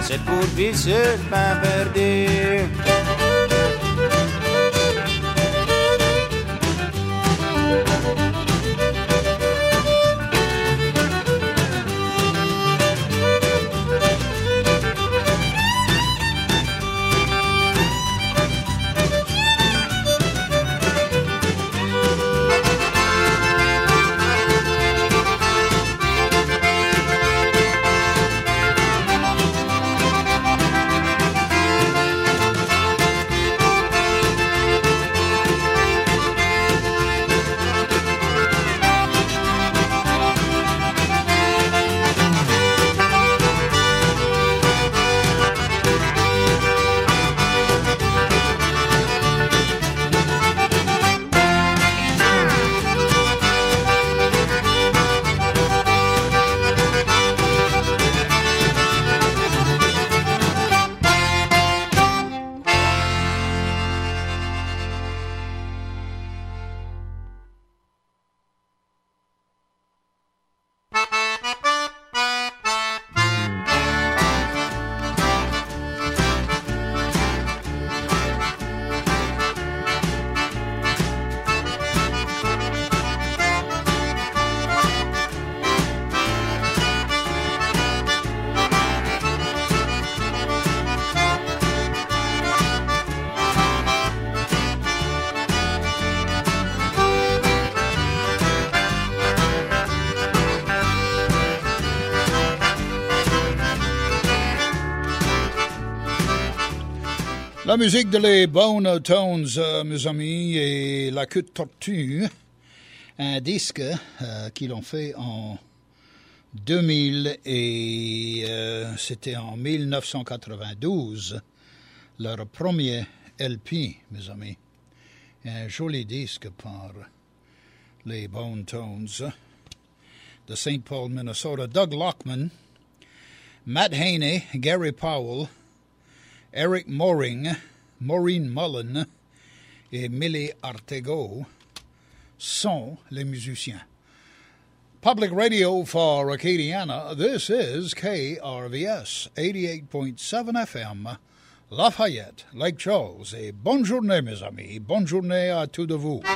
c'est pour vivre sur pain perdu. La musique de les Bone Tones, mes amis, et La Queue de Tortue, un disque qu'ils ont fait en 2000 et c'était en 1992, leur premier LP, mes amis. Un joli disque par les Bone Tones de St. Paul, Minnesota. Doug Lockman, Matt Haney, Gary Powell, Eric Maureen Mullen et Millie Artego sont les musiciens. Public radio for Acadiana, this is KRVS 88.7 FM, Lafayette, Lake Charles. Et bonne journée, mes amis. Bonne journée à tous de vous.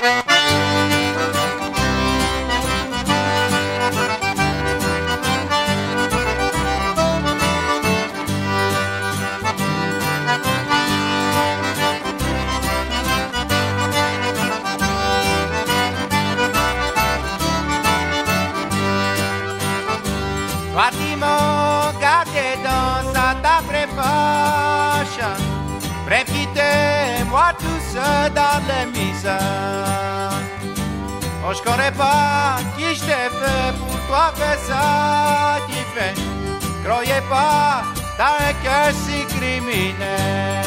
Moi tout seul dans les misères. Oh, je connais pas qui je t'ai fait pour toi faire ça qui fait. Croyez pas, t'as un cœur si criminel.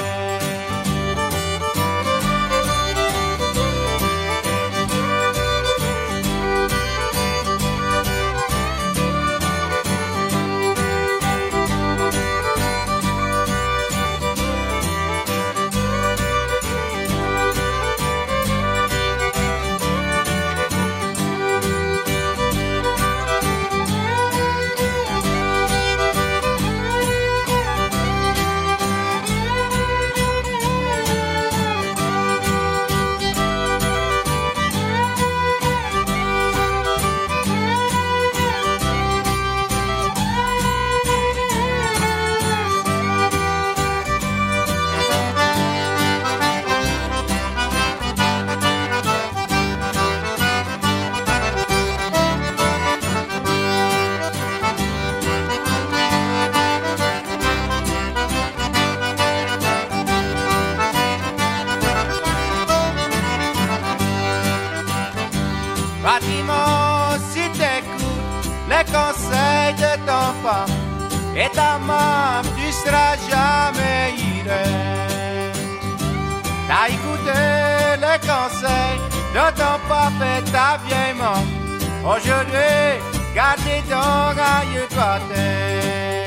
Et ta main, tu seras jamais iré. T'as écouté les conseils de ton papa et ta vieille maman. Aujourd'hui, gardez ton gagne toi terre.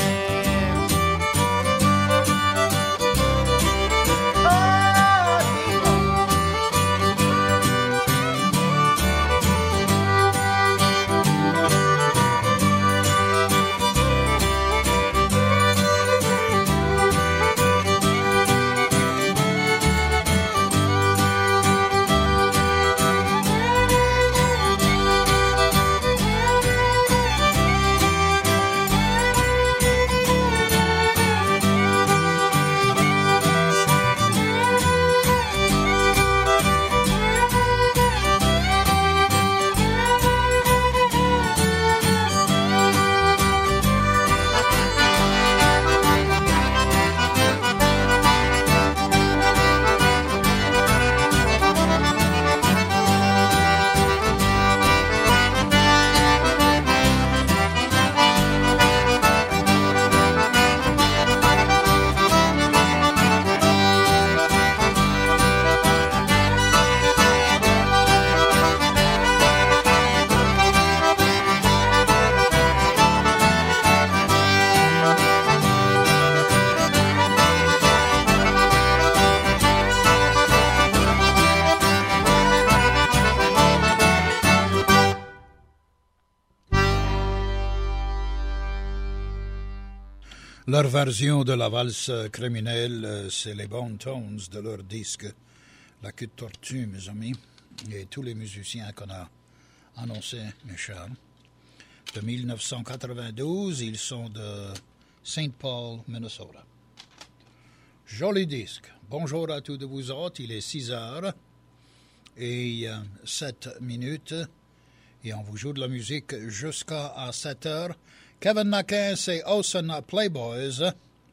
Leur version de la valse criminelle, c'est les Bone Tones de leur disque La Queue de Tortue, mes amis, et tous les musiciens qu'on a annoncés, mes chers. De 1992, ils sont de St. Paul, Minnesota. Joli disque. Bonjour à tous de vous autres, il est 6 heures et 7 minutes et on vous joue de la musique jusqu'à 7 heures. Kevin McCann et Ocean Playboys,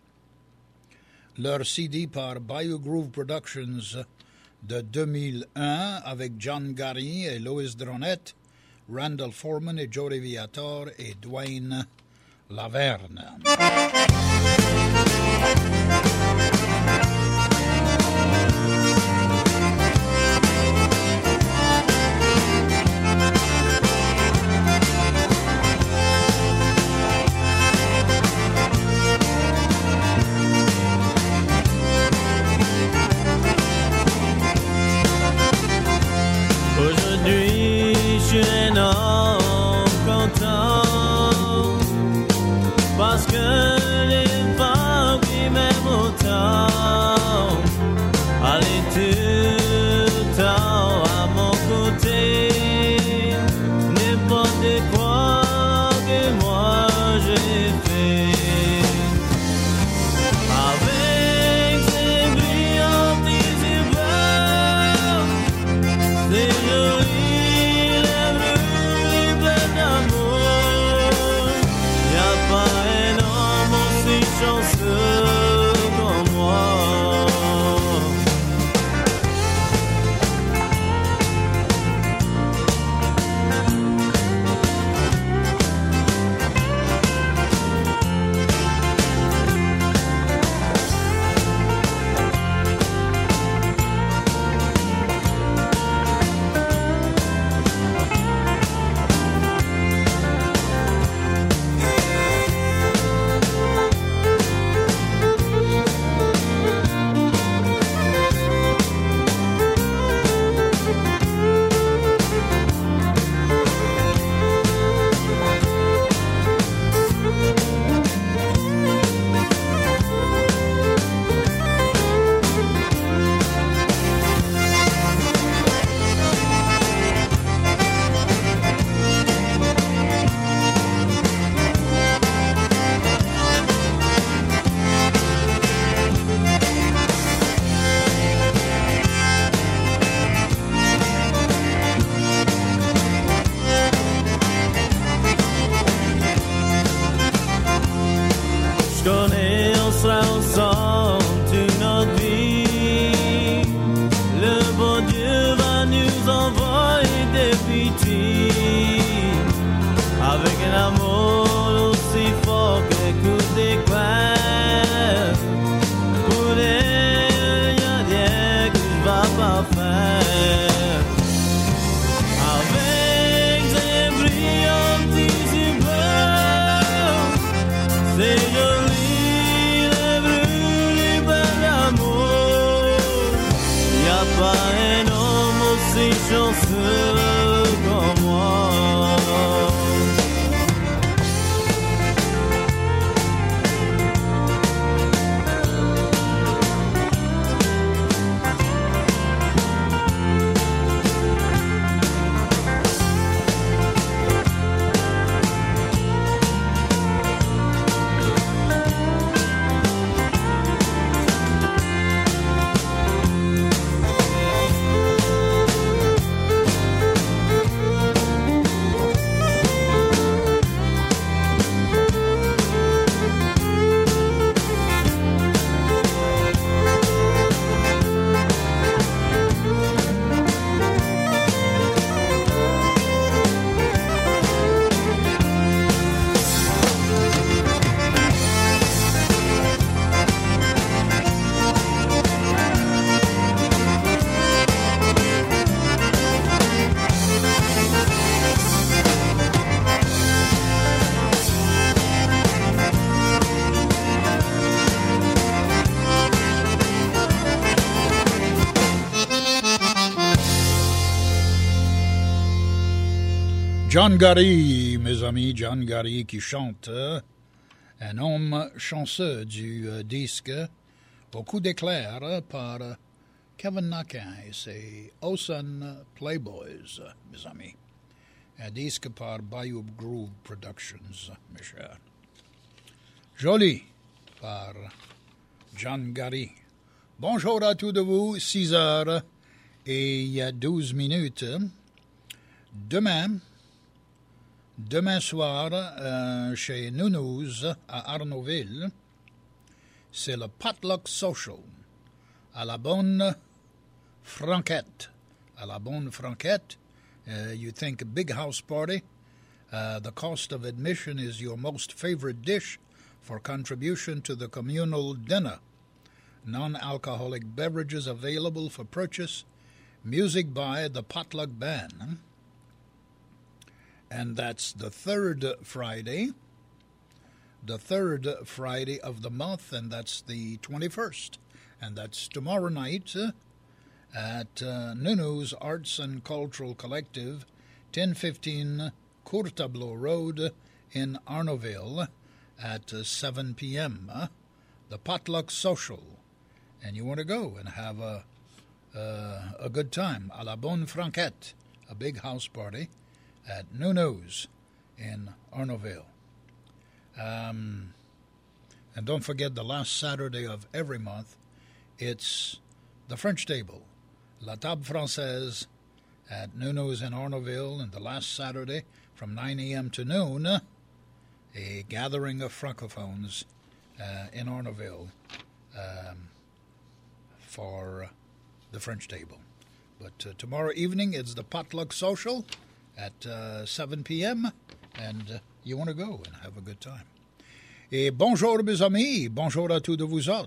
leur CD par Bayou Groove Productions de 2001 avec John Gary et Lois Dronette, Randall Foreman et Joe Viator et Dwayne Laverne. Aujourd'hui, je suis un homme content parce que les femmes qui m'aiment autant allaient tout le temps à mon côté. N'importe quoi que moi j'ai fait. Avec ces brillants petits yeux bleus, ces jolies lèvres pleines d'amour, y'a pas un homme aussi chanceux comme moi. Je connais, on sera ensemble toute notre vie. Le bon Dieu va nous envoyer des petits avec un amour aussi fort que coup d'éclair. Pour elle, y'a rien que je vais pas faire. Avec des brillants petits yeux bleus, c'est joli, lèvres pleines d'amour. Y'a pas un homme aussi chanceux comme moi. John Gary, mes amis, John Gary qui chante un homme chanceux du disque Au coup d'éclair par Kevin Naquin et ses Ocean Playboys, mes amis. Un disque par Bayou Groove Productions, mes chers. Joli par John Gary. Bonjour à tous de vous, 6h et 12 minutes. Demain soir, chez Nounous à Arnaudville, c'est le Potluck Social à la bonne franquette. À la bonne franquette, you think a big house party. The cost of admission is your most favorite dish for contribution to the communal dinner. Non-alcoholic beverages available for purchase. Music by the Potluck Band. And that's the third Friday of the month, and that's the 21st. And that's tomorrow night at Nounous Arts and Cultural Collective, 1015 Courtableau Road in Arnaudville at 7 p.m. The Potluck Social. And you want to go and have a good time. À la bonne franquette, a big house party at Nounous in Arnaudville. And don't forget, the last Saturday of every month, it's the French table, La Table Française at Nounous in Arnaudville, and the last Saturday from 9 a.m. to noon, a gathering of francophones in Arnaudville for the French table. But tomorrow evening, it's the Potluck Social at 7 p.m., and you want to go and have a good time. Et bonjour, mes amis. Bonjour à tous de vous autres.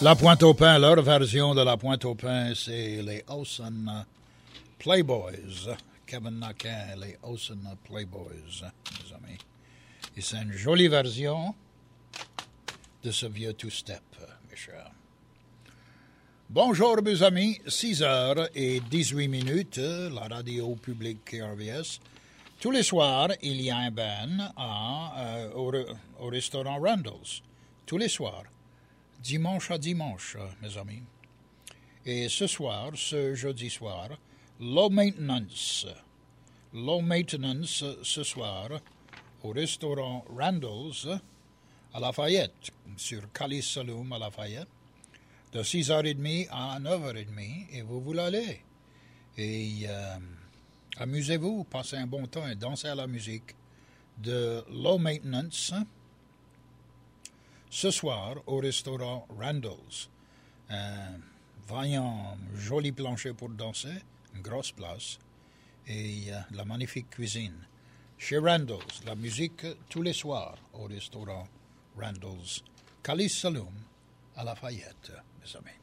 La Pointe au Pain, leur version de La Pointe au Pain, c'est les Ocean Playboys. Kevin Naquin, les Ocean Playboys, mes amis. Et c'est une jolie version de ce vieux two-step, mes chers. Bonjour, mes amis. 6h18, la radio publique KRVS. Tous les soirs, il y a un band au restaurant Randall's. Tous les soirs. Dimanche à dimanche, mes amis. Et ce soir, ce jeudi soir, Low Maintenance. Low Maintenance ce soir au restaurant Randall's à Lafayette, sur Calice Saloon à Lafayette, de 6h30 à 9h30, et vous voulez aller. Et amusez-vous, passez un bon temps et dansez à la musique de Low Maintenance ce soir au restaurant Randall's. Un vaillant, joli plancher pour danser, une grosse place et la magnifique cuisine. Chez Randall's, la musique tous les soirs au restaurant Randall's. Calice Saloon à Lafayette, mes amis.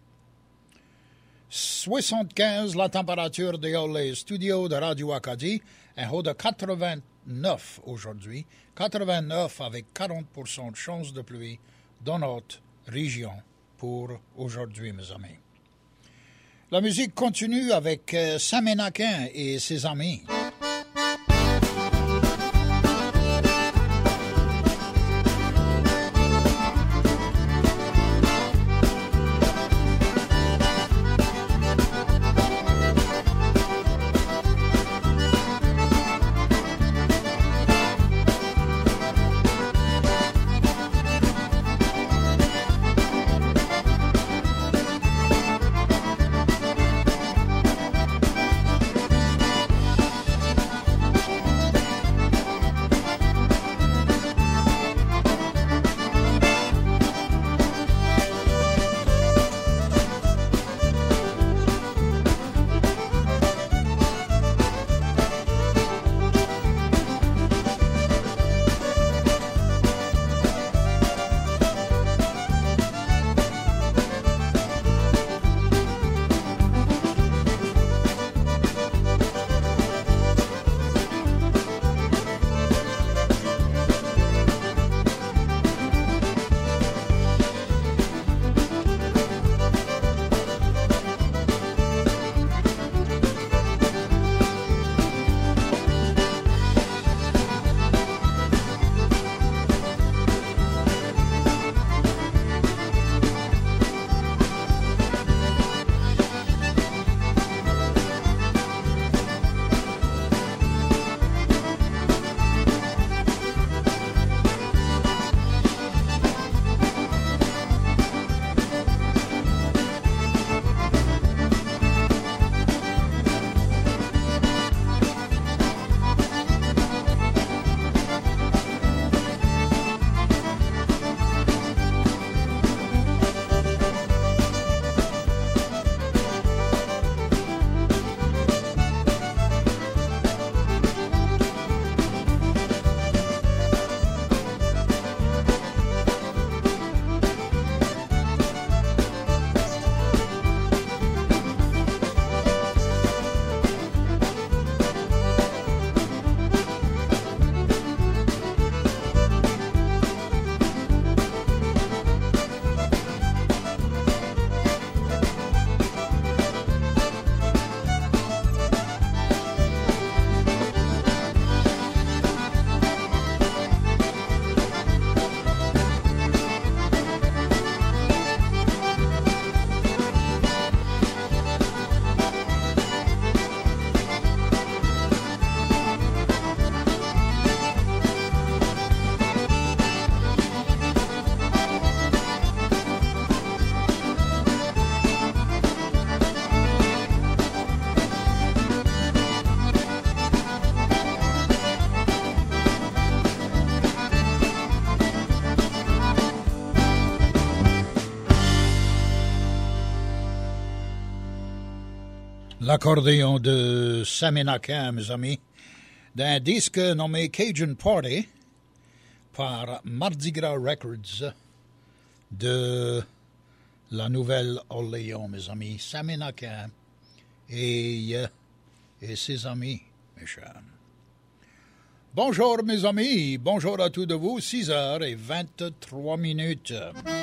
75 la température dans les studios de Radio Acadie, un haut de 89 aujourd'hui, 89 avec 40% de chance de pluie dans notre région pour aujourd'hui, mes amis. La musique continue avec Saménaquin et ses amis. L'accordéon de Saménaquin, mes amis, d'un disque nommé Cajun Party par Mardi Gras Records de la Nouvelle-Orléans, mes amis. Saménaquin et ses amis, mes chers. Bonjour, mes amis. Bonjour à tous de vous. 6h23.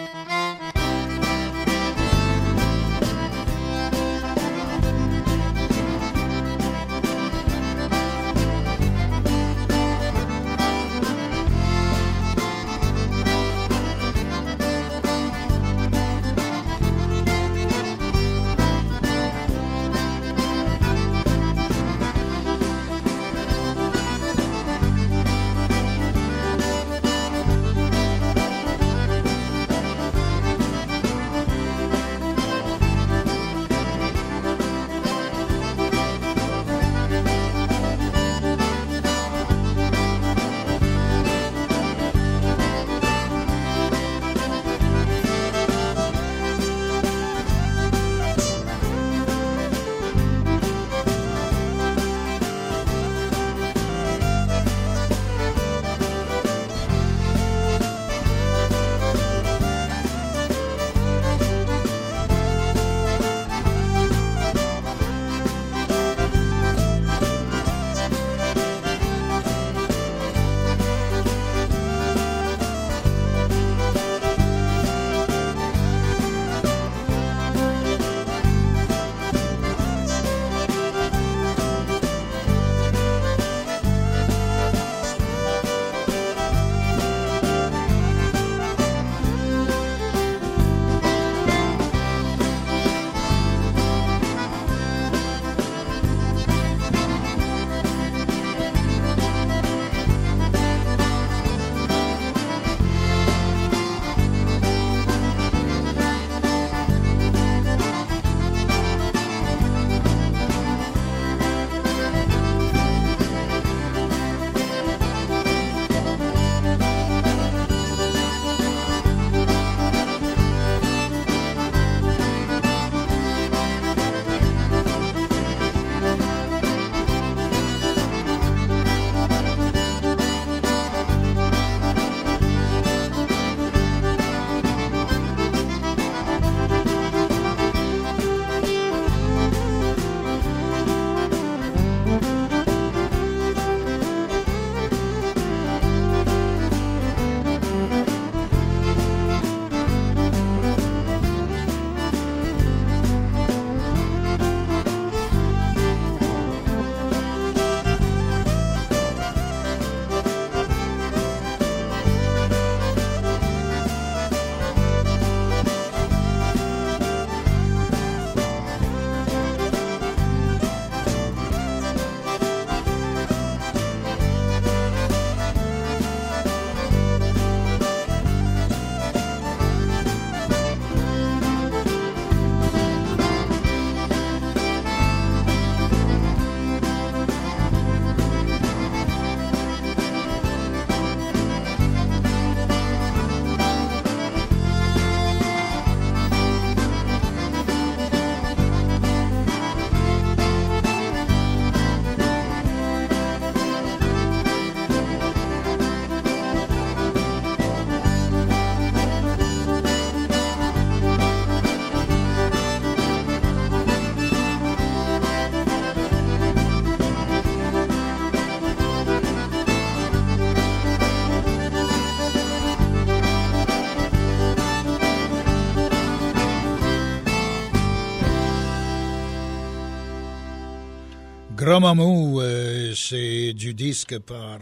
Gromamou, c'est du disque par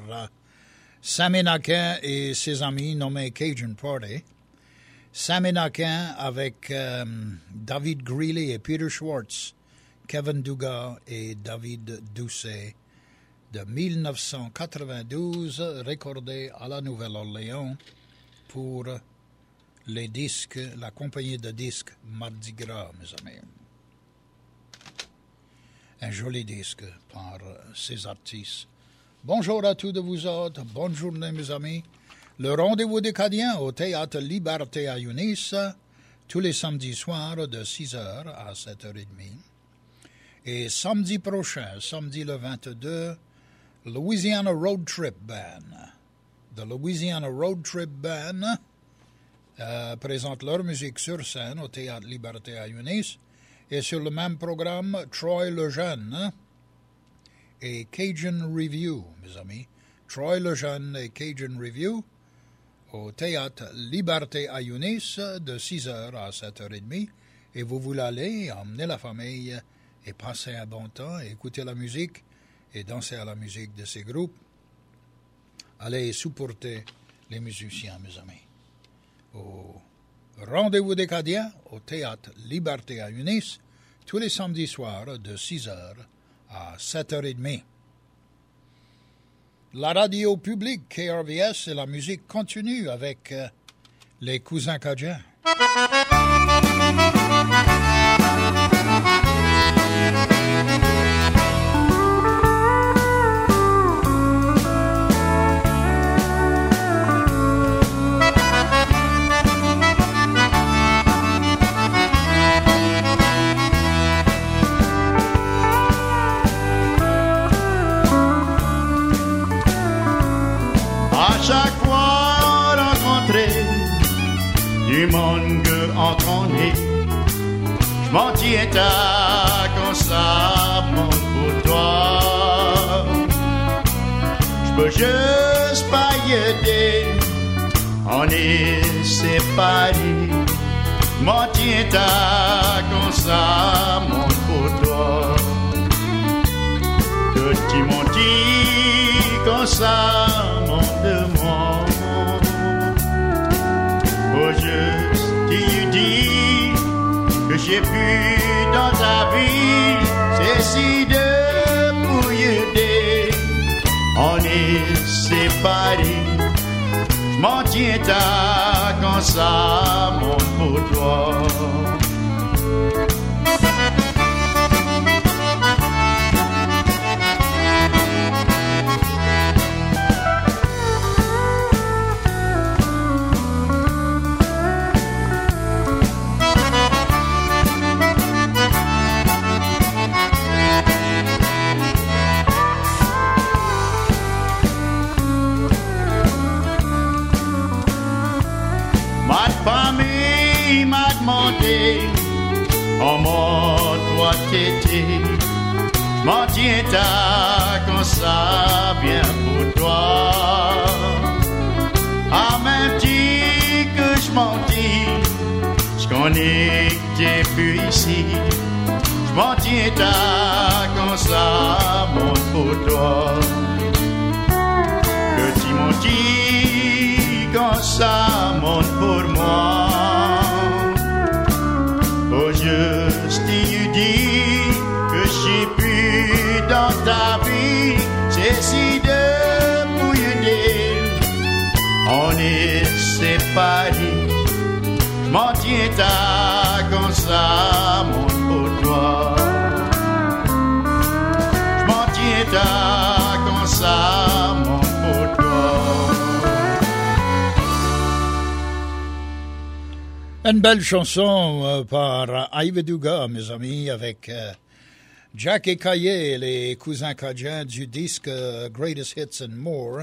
Saménaquin et ses amis nommés Cajun Party. Saménaquin avec David Greeley et Peter Schwartz, Kevin Dugas et David Doucet de 1992, recordé à la Nouvelle-Orléans pour les disques, la compagnie de disques Mardi Gras, mes amis. Un joli disque par ces artistes. Bonjour à tous de vous autres. Bonne journée, mes amis. Le rendez-vous des Cadiens au Théâtre Liberté à Eunice, tous les samedis soirs de 6h à 7h30. Et samedi prochain, samedi le 22, Louisiana Road Trip Band. The Louisiana Road Trip Band présentent leur musique sur scène au Théâtre Liberté à Eunice. Et sur le même programme, Troy Lejeune et Cajun Review, mes amis. Troy Lejeune et Cajun Review au Théâtre Liberté à Eunice de 6h à 7h30. Et vous voulez aller, emmener la famille et passer un bon temps et écouter la musique et danser à la musique de ces groupes. Allez supporter les musiciens, mes amis. Au Rendez-vous des Cadiens au Théâtre Liberté à Eunice, tous les samedis soirs de 6h à 7h30. La radio publique KRVS et la musique continue avec les Cousins Cajuns. Chaque fois rencontrer du monde que entendre, je m'en tiens à comme ça, mon pour toi. Je peux juste pas y aider, on est séparés. Je m'en tiens à comme ça, mon pour toi. Que tu m'en dis comme ça, de moi. Oh, juste tu dis que j'ai pu dans ta vie, c'est si de pour y aider. On est séparés, je m'en tiens à comme ça, mon pour toi. Famille m'a demandé comment toi t'étais. Je m'en tiens à comme ça, bien pour toi. En même temps que je m'en dis, je connais que t'es plus ici. Je m'en tiens à comme ça, mon pour toi. Que tu m'en dis comme ça, mon pour moi. Oh, juste tu dis que j'ai pu dans ta vie, c'est si de pour y aider. On est séparés, je m'en tiens à comme ça, mon pour toi. Je m'en tiens à comme ça, mon pour toi. Une belle chanson par Ivy Duga, mes amis, avec Jack et Caillé, les Cousins Cajuns du disque Greatest Hits and More.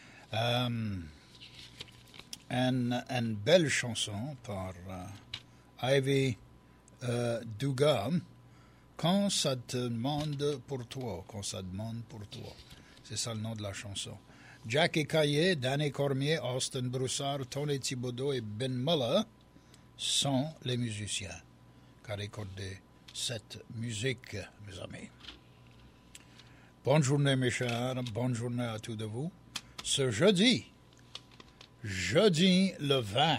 Une belle chanson par Ivy Duga, Quand ça te demande pour toi, quand ça demande pour toi. C'est ça le nom de la chanson. Jack et Caillé, Danny Cormier, Austin Broussard, Tony Thibodeau et Ben Muller sont les musiciens qui ont récordé cette musique, mes amis. Bonne journée, mes chers. Bonne journée à tous de vous. Ce jeudi le 20.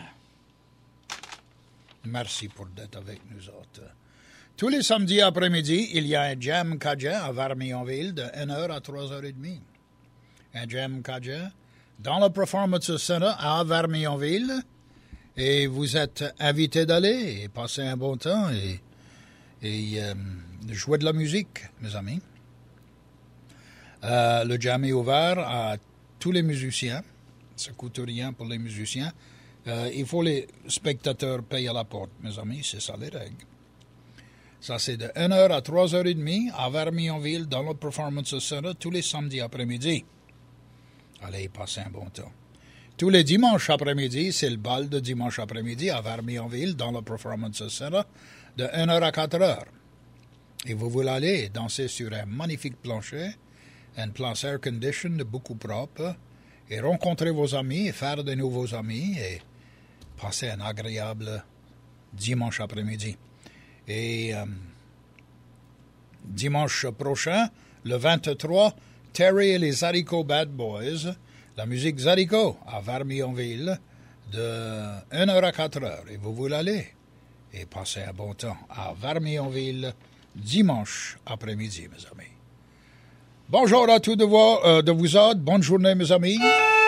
Merci pour d'être avec nous autres. Tous les samedis après-midi, il y a un jam cajun à Vermillonville de 1h à 3h30. Un jam cajun dans le Performance Center à Vermillonville. Et vous êtes invités d'aller et passer un bon temps et jouer de la musique, mes amis. Le jam est ouvert à tous les musiciens. Ça ne coûte rien pour les musiciens. Il faut les spectateurs payer à la porte, mes amis. C'est ça les règles. Ça, c'est de 1h à 3h30 à Vermillonville dans le Performance Center tous les samedis après-midi. Allez, passez un bon temps. Tous les dimanches après-midi, c'est le bal de dimanche après-midi à Vermionville dans le Performance Center de 1h à 4h. Et vous voulez aller danser sur un magnifique plancher, une place air condition beaucoup propre, et rencontrer vos amis, et faire de nouveaux amis, et passer un agréable dimanche après-midi. Et dimanche prochain, le 23, Terry et les Zarico Bad Boys, la musique Zarico à Vermionville de 1h à 4h. Et vous voulez aller et passer un bon temps à Vermionville dimanche après-midi, mes amis. Bonjour à tous de vous autres. Bonne journée, mes amis.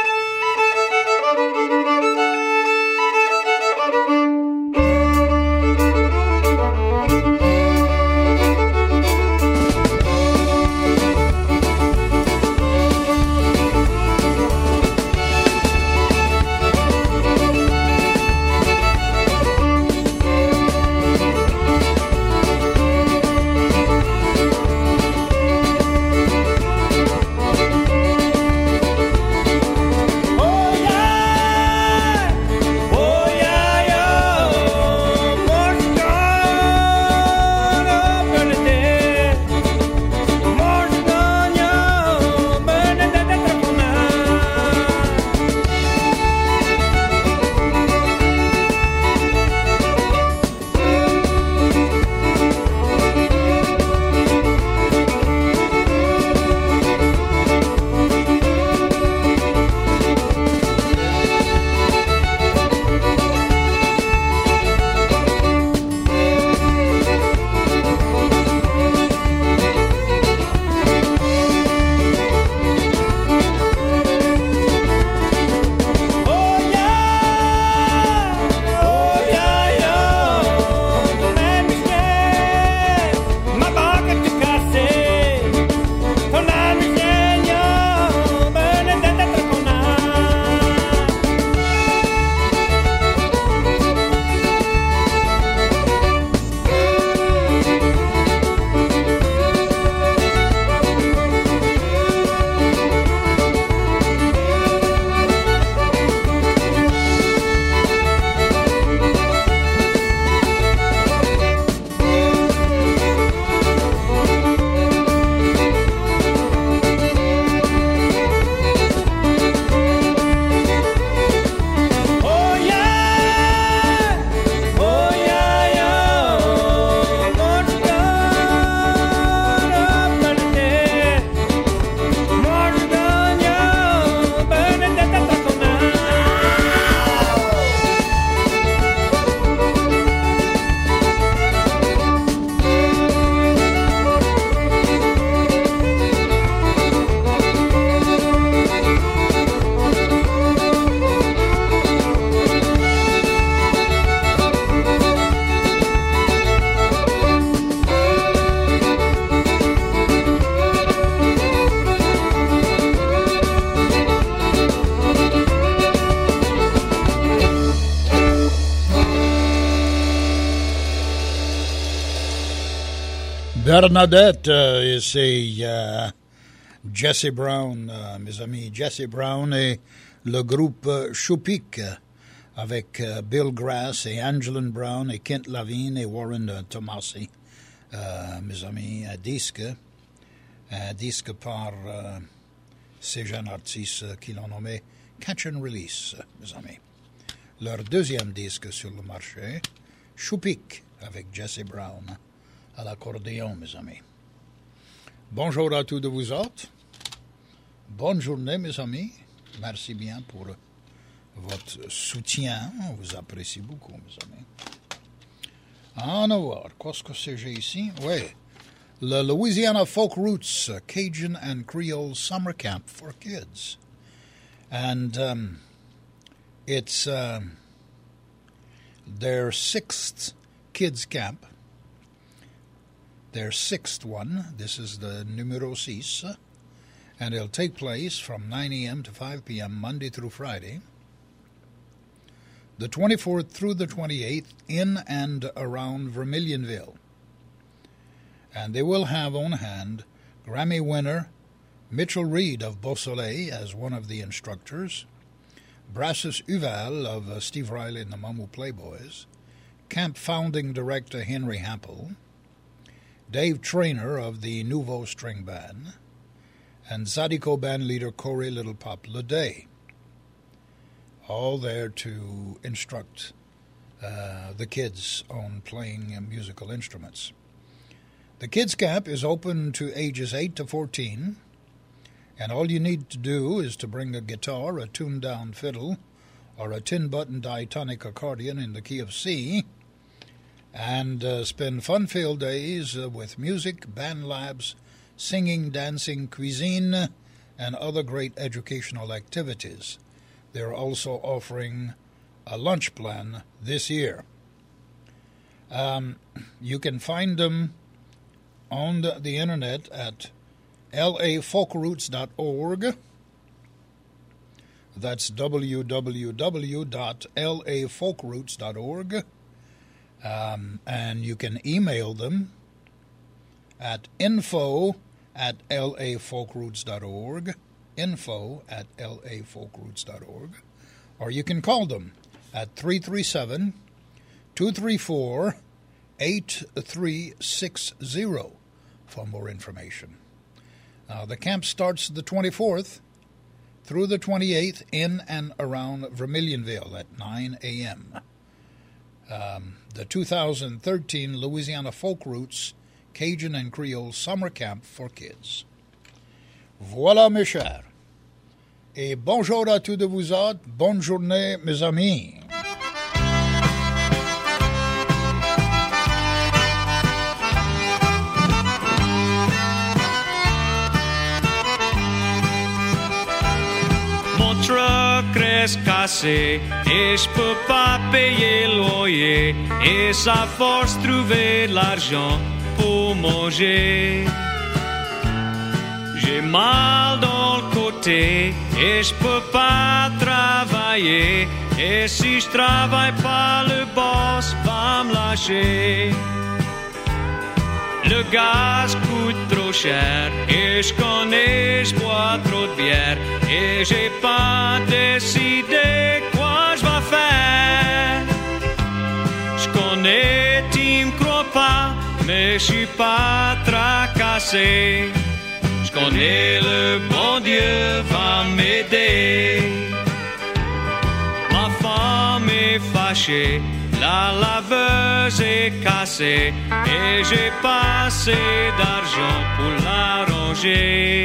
Bernadette, c'est Jesse Brown, mes amis. Jesse Brown et le groupe Chupik avec Bill Grass et Angelin Brown et Kent Lavigne et Warren Tomasi, mes amis. Un disque par ces jeunes artistes qui l'ont nommé Catch and Release, mes amis. Leur deuxième disque sur le marché, Chupik avec Jesse Brown à l'accordéon, mes amis. Bonjour à tous de vous autres. Bonne journée, mes amis. Merci bien pour votre soutien. On vous apprécie beaucoup, mes amis. On va voir. Qu'est-ce que c'est j'ai ici? Oui. Le Louisiana Folk Roots Cajun and Creole Summer Camp for Kids. And it's their 6th kids camp. Their 6th one. This is the numero 6. And it'll take place from 9 a.m. to 5 p.m. Monday through Friday, the 24th through the 28th, in and around Vermilionville. And they will have on hand Grammy winner Mitchell Reed of Beausoleil as one of the instructors, Brassus Uval of Steve Riley and the Mamu Playboys, camp founding director Henry Hampel, Dave Traynor of the Nouveau String Band, and Zydeco band leader Corey Little Pop Leday, all there to instruct the kids on playing musical instruments. The kids camp is open to ages 8 to 14, and all you need to do is to bring a guitar, a tuned-down fiddle, or a tin-button diatonic accordion in the key of C, and spend fun-filled days with music, band labs, singing, dancing, cuisine, and other great educational activities. They're also offering a lunch plan this year. You can find them on the internet at lafolkroots.org. That's www.lafolkroots.org. And you can email them at info@lafolkroots.org, info@lafolkroots.org, or you can call them at 337-234-8360 for more information. The camp starts the 24th through the 28th in and around Vermilionville at 9 a.m. The 2013 Louisiana Folk Roots Cajun and Creole Summer Camp for Kids. Voilà, mes chers. Et bonjour à tous de vous autres. Bonne journée, mes amis. Mon truck reste cassé et je peux pas payer le loyer et ça force trouver de l'argent pour manger. J'ai mal dans le côté et je peux pas travailler et si je travaille pas le boss va me lâcher. Le gaz coûte trop cher et je connais, je bois trop de bière et j'ai pas décidé quoi je vais faire. Je connais, tu me crois pas, mais je suis pas tracassé. Je connais, le bon Dieu va m'aider. Ma femme est fâchée, la laveuse est cassée et j'ai pas assez d'argent pour l'arranger.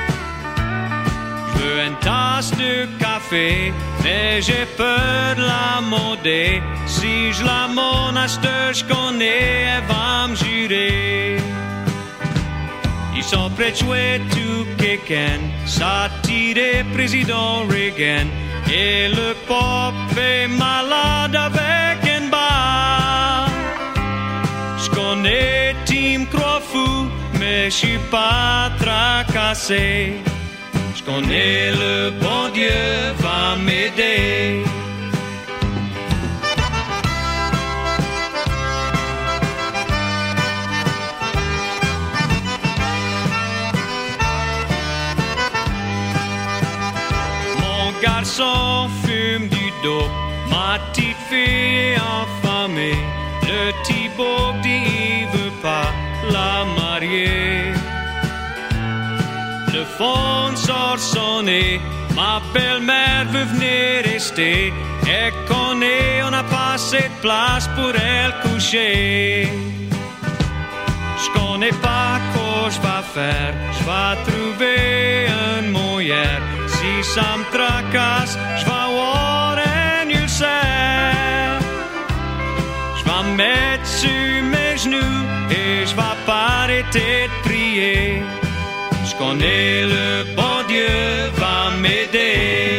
Je veux une tasse de café, mais j'ai peur de la monter. Si je la monte à cette heure, je connais, elle va me jurer. Ils sont prêts de jouer tout quelqu'un, s'attirer président Reagan. Et le pop est malade avec une balle. Je connais, tu me crois fou, mais je suis pas tracassé. Je connais, le bon Dieu va m'aider. Garçon fume du dope, ma petite fille enfamée. Le petit beau dit il veut pas la marier. Le phone sort sonner, ma belle-mère veut venir rester. Elle connaît, on n'a pas assez de place pour elle coucher. Je connais pas quoi je vais faire, je vais trouver un moyen. Si ça me tracasse, je vais avoir un ulcère. Je vais me mettre sur mes genoux et je vais pas arrêter de prier. Je connais, le bon Dieu va m'aider.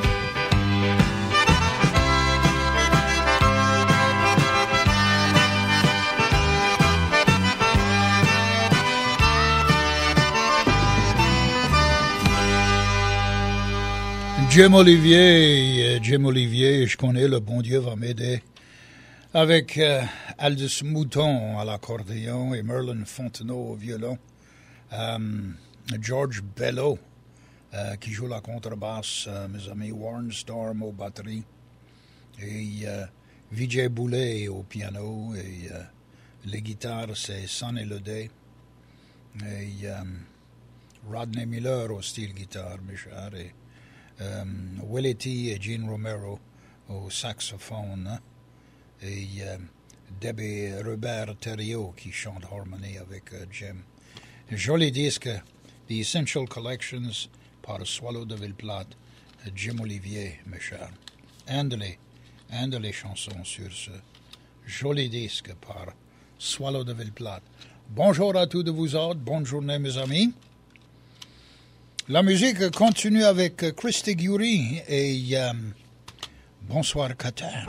Jim Olivier, je connais, le bon Dieu va m'aider. Avec Aldous Mouton à l'accordéon et Merlin Fontenot au violon. George Bello qui joue la contrebasse, mes amis Warren Storm aux batteries, et Vijay Boulet au piano, et les guitares c'est Sonny Ledé, et Rodney Miller au style guitare, mes chers, et Willity et Gene Romero au saxophone, et Debbie Robert Thériault qui chante harmonie avec Jim. Un joli disque, The Essential Collections par Swallow de Villeplate, Jim Olivier, mes chers. Un de les chansons sur ce joli disque par Swallow de Villeplate. Bonjour à tous de vous autres, bonne journée mes amis. La musique continue avec Christy Gury et Bonsoir Qatar.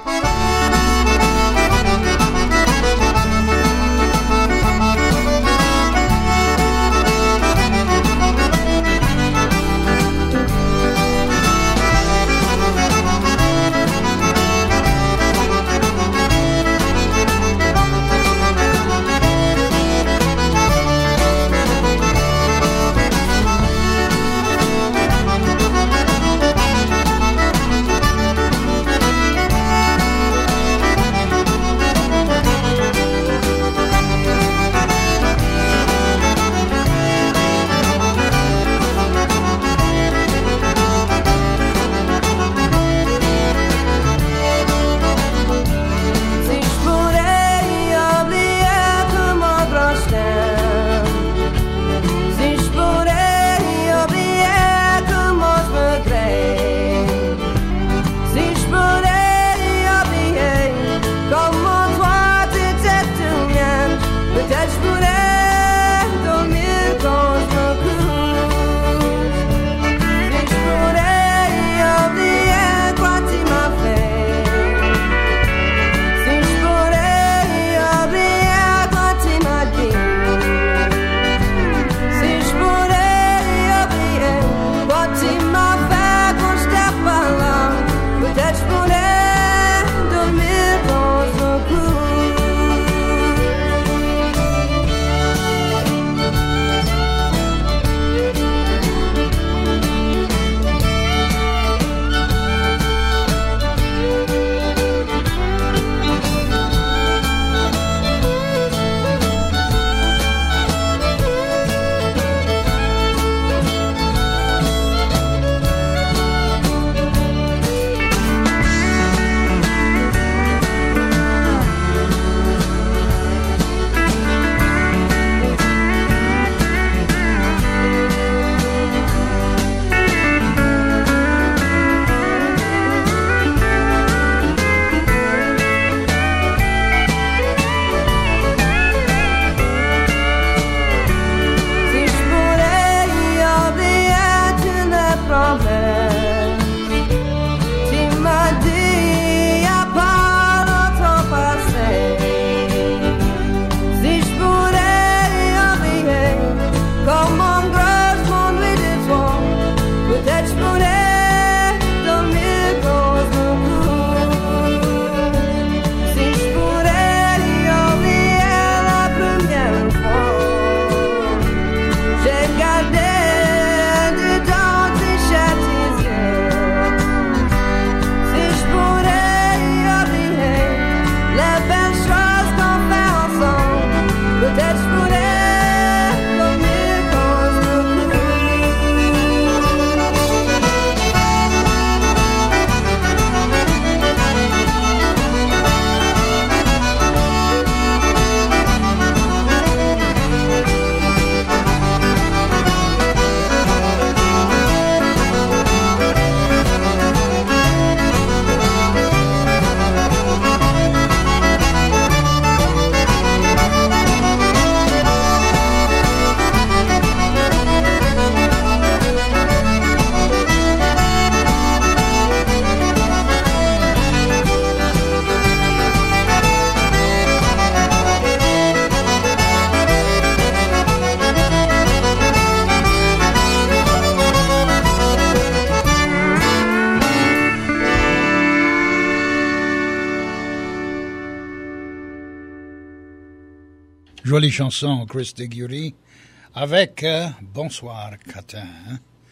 Jolie chanson, Christy Gury, avec Bonsoir Catin.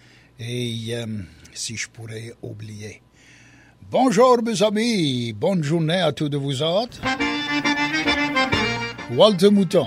Et si je pourrais oublier. Bonjour mes amis, bonne journée à tous de vous autres. Walter Mouton.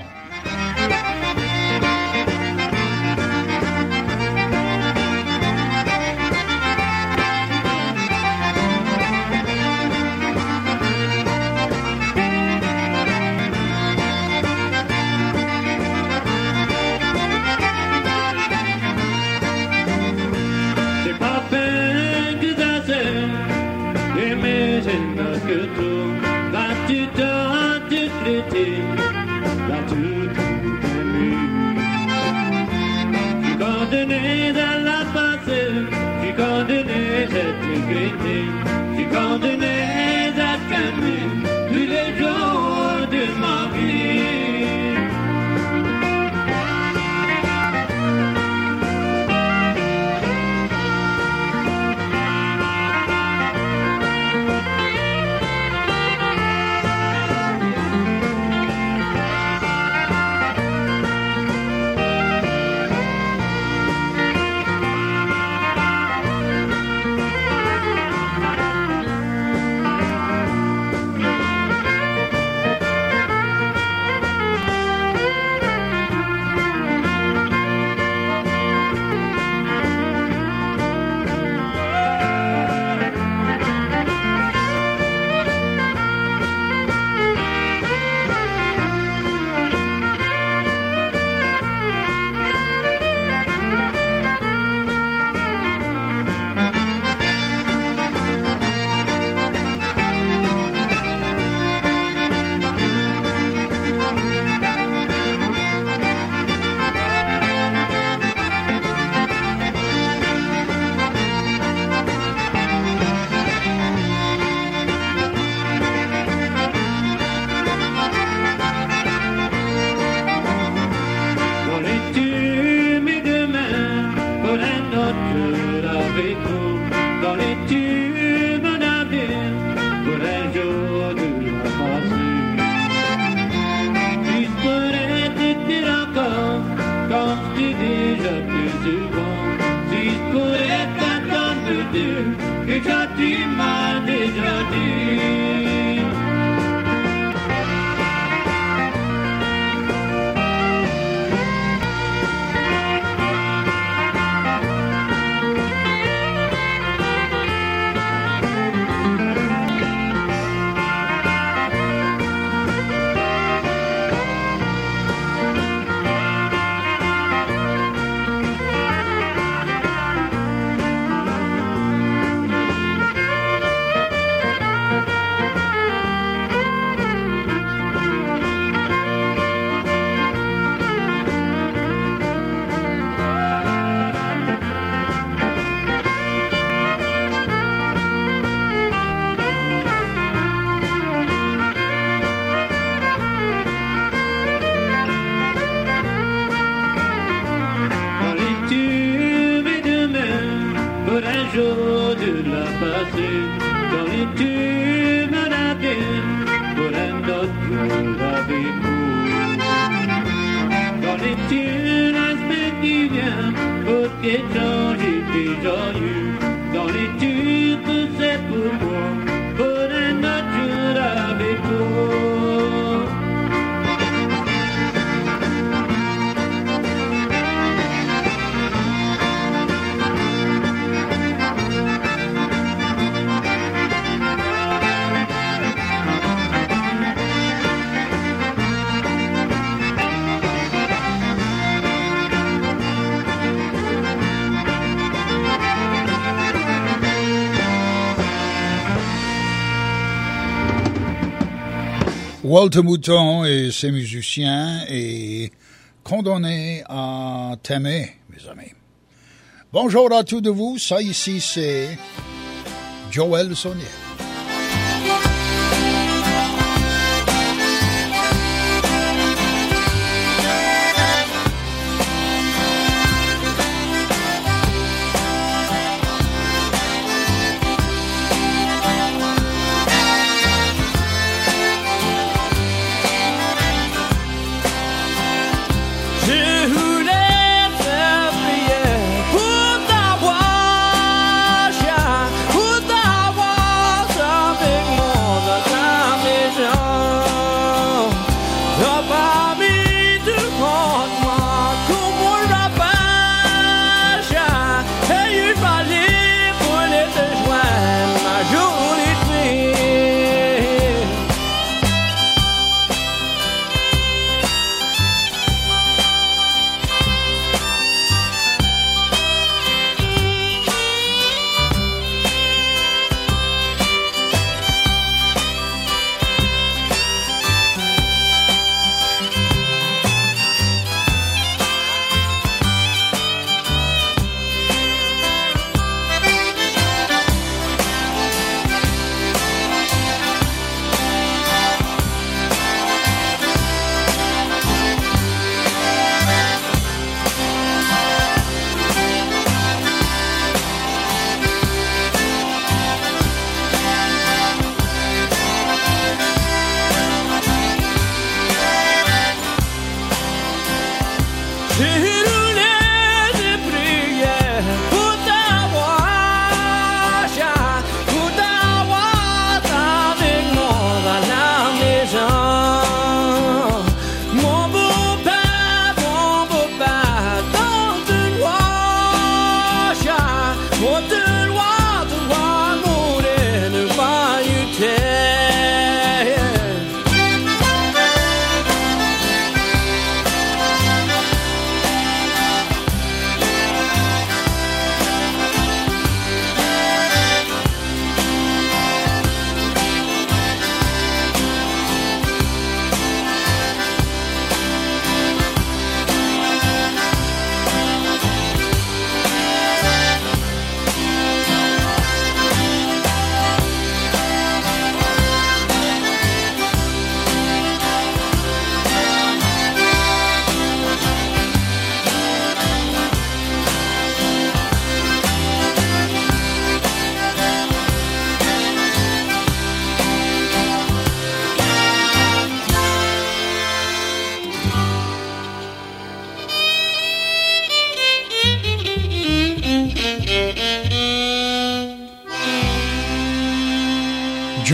Walter Mouton et ses musiciens est condamné à t'aimer, mes amis. Bonjour à tous de vous, ça ici c'est Joël Saunier. Je voulais te prier pour t'avoir.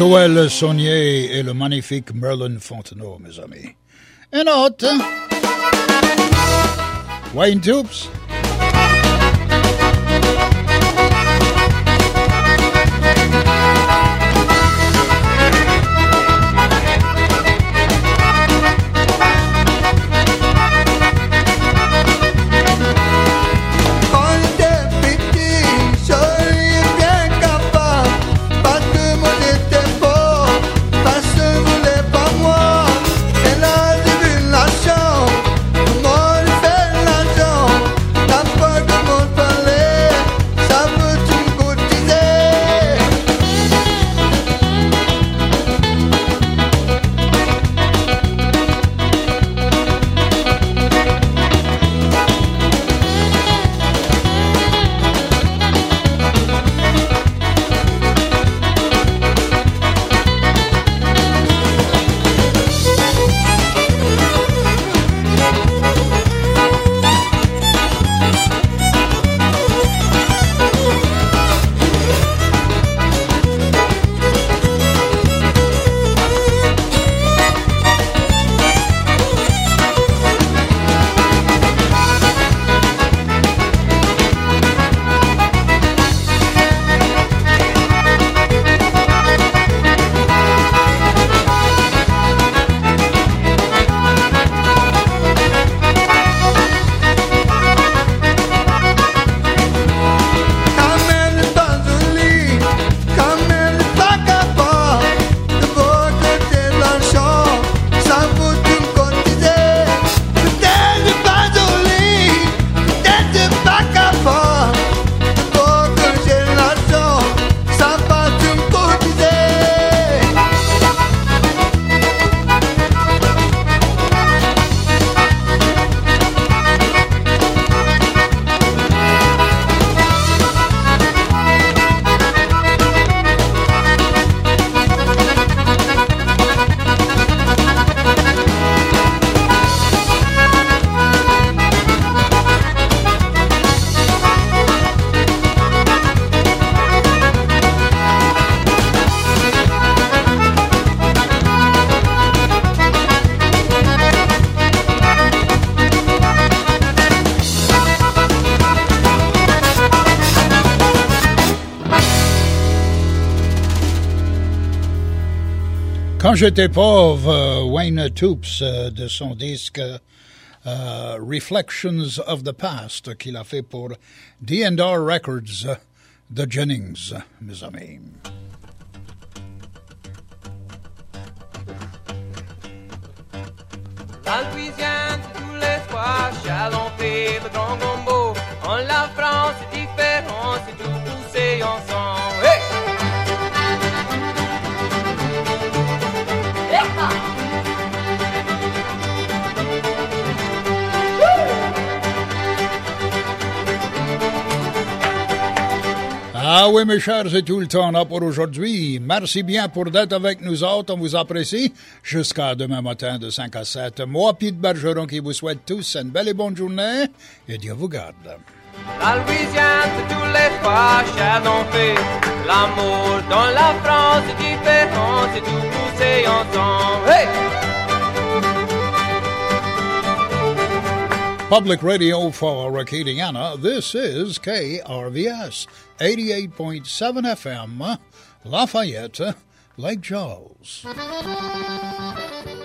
Joël Saunier et le magnifique Merlin Fontenot, mes amis. Un autre, Wayne Toops. Quand j'étais pauvre, Wayne Toops, de son disque Reflections of the Past, qu'il a fait pour D&R Records de Jennings, mes amis. La Louisiane, c'est tous les soirs, chalenté, le grand gombo. En la France, c'est différent, c'est tout poussé ensemble. Hey! Ah oui, mes chers, c'est tout le temps là pour aujourd'hui. Merci bien pour d'être avec nous autres. On vous apprécie. Jusqu'à demain matin de 5 à 7. Moi, Pete Bergeron, qui vous souhaite tous une belle et bonne journée. Et Dieu vous garde. La Louisiane, c'est tous les soirs, chalenté. L'amour dans la France, c'est différent, c'est tout poussé ensemble. Hey! Public Radio for Acadiana, this is KRVS 88.7 FM, Lafayette, Lake Charles.